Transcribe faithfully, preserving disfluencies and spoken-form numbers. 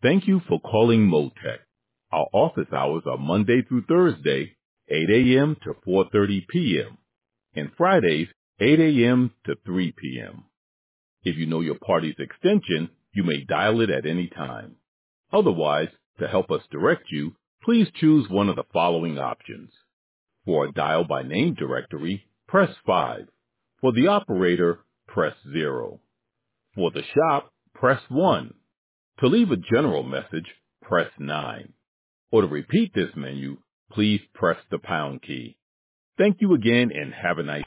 Thank you for calling Motec. Our office hours are Monday through Thursday, eight a.m. to four thirty p.m. and Fridays, eight a.m. to three p.m. If you know your party's extension, you may dial it at any time. Otherwise, to help us direct you, please choose one of the following options. For a dial by name directory, press five. For the operator, press zero. For the shop, press one. To leave a general message, press nine. Or to repeat this menu, please press the pound key. Thank you again and have a nice